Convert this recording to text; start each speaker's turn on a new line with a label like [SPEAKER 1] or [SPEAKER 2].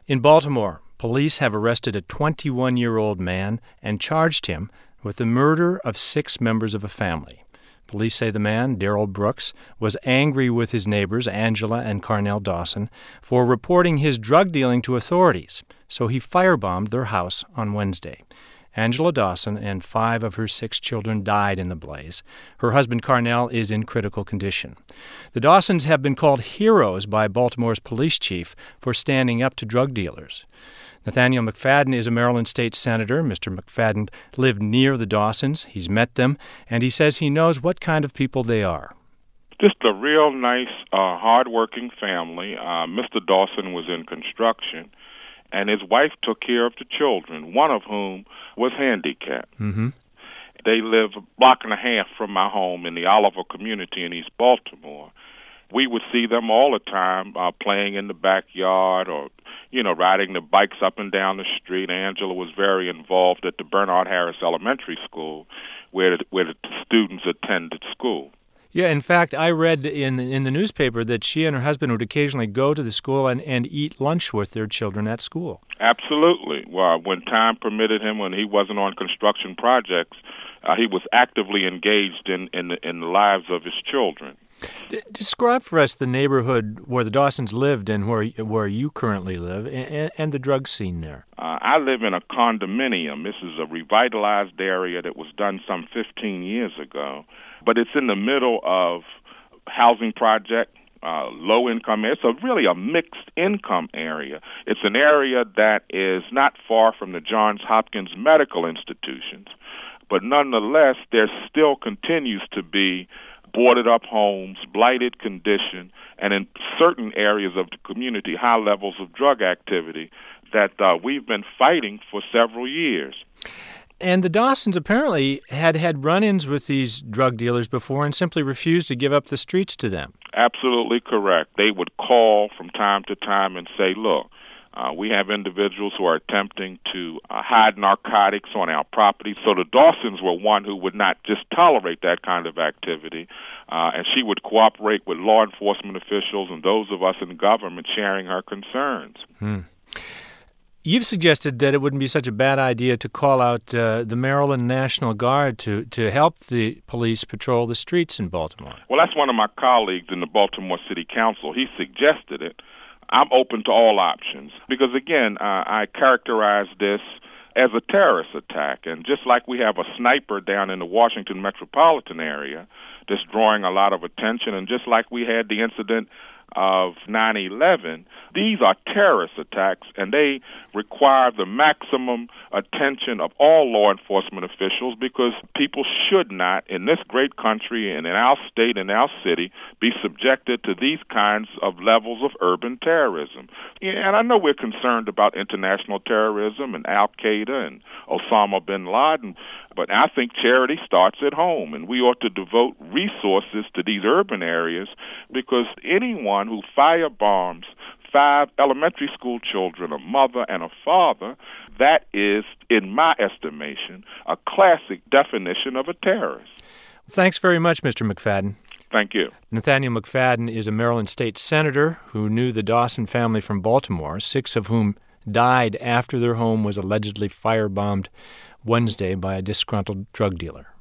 [SPEAKER 1] In Baltimore, police have arrested a 21-year-old man and charged him with the murder of 6 members of a family. Police say the man, Darrell Brooks, was angry with his neighbors, Angela and Carnell Dawson, for reporting his drug dealing to authorities, so he firebombed their house on Wednesday. Angela Dawson and 5 of her 6 children died in the blaze. Her husband, Carnell, is in critical condition. The Dawsons have been called heroes by Baltimore's police chief for standing up to drug dealers. Nathaniel McFadden is a Maryland state senator. Mr. McFadden lived near the Dawsons. He's met them, and he says he knows what kind of people they are.
[SPEAKER 2] Just a real nice, hard-working family. Mr. Dawson was in construction, and his wife took care of the children, one of whom was handicapped.
[SPEAKER 1] Mm-hmm.
[SPEAKER 2] They live a block and a half from my home in the Oliver community in East Baltimore. We would see them all the time playing in the backyard or, riding the bikes up and down the street. Angela was very involved at the Bernard Harris Elementary School where the students attended school.
[SPEAKER 1] Yeah, in fact, I read in the newspaper that she and her husband would occasionally go to the school and eat lunch with their children at school.
[SPEAKER 2] Absolutely. Well, when time permitted him, when he wasn't on construction projects, he was actively engaged in the lives of his children.
[SPEAKER 1] Describe for us the neighborhood where the Dawsons lived and where you currently live and the drug scene there.
[SPEAKER 2] I live in a condominium. This is a revitalized area that was done some 15 years ago, but it's in the middle of housing project, low-income area. It's really a mixed-income area. It's an area that is not far from the Johns Hopkins medical institutions, but nonetheless, there still continues to be boarded-up homes, blighted condition, and in certain areas of the community, high levels of drug activity that we've been fighting for several years.
[SPEAKER 1] And the Dawsons apparently had run-ins with these drug dealers before and simply refused to give up the streets to them.
[SPEAKER 2] Absolutely correct. They would call from time to time and say, look, we have individuals who are attempting to hide narcotics on our property. So the Dawsons were one who would not just tolerate that kind of activity, and she would cooperate with law enforcement officials and those of us in government sharing her concerns.
[SPEAKER 1] You've suggested that it wouldn't be such a bad idea to call out the Maryland National Guard to help the police patrol the streets in Baltimore.
[SPEAKER 2] Well, that's one of my colleagues in the Baltimore City Council. He suggested it. I'm open to all options because, again, I characterize this as a terrorist attack. And just like we have a sniper down in the Washington metropolitan area that's drawing a lot of attention, and just like we had the incident of 9/11, these are terrorist attacks, and they require the maximum attention of all law enforcement officials because people should not, in this great country and in our state and our city, be subjected to these kinds of levels of urban terrorism. And I know we're concerned about international terrorism and Al-Qaeda and Osama bin Laden, but I think charity starts at home, and we ought to devote resources to these urban areas because anyone who firebombs 5 elementary school children, a mother and a father, that is, in my estimation, a classic definition of a terrorist.
[SPEAKER 1] Thanks very much, Mr. McFadden.
[SPEAKER 2] Thank you.
[SPEAKER 1] Nathaniel McFadden is a Maryland state senator who knew the Dawson family from Baltimore, 6 of whom died after their home was allegedly firebombed Wednesday by a disgruntled drug dealer.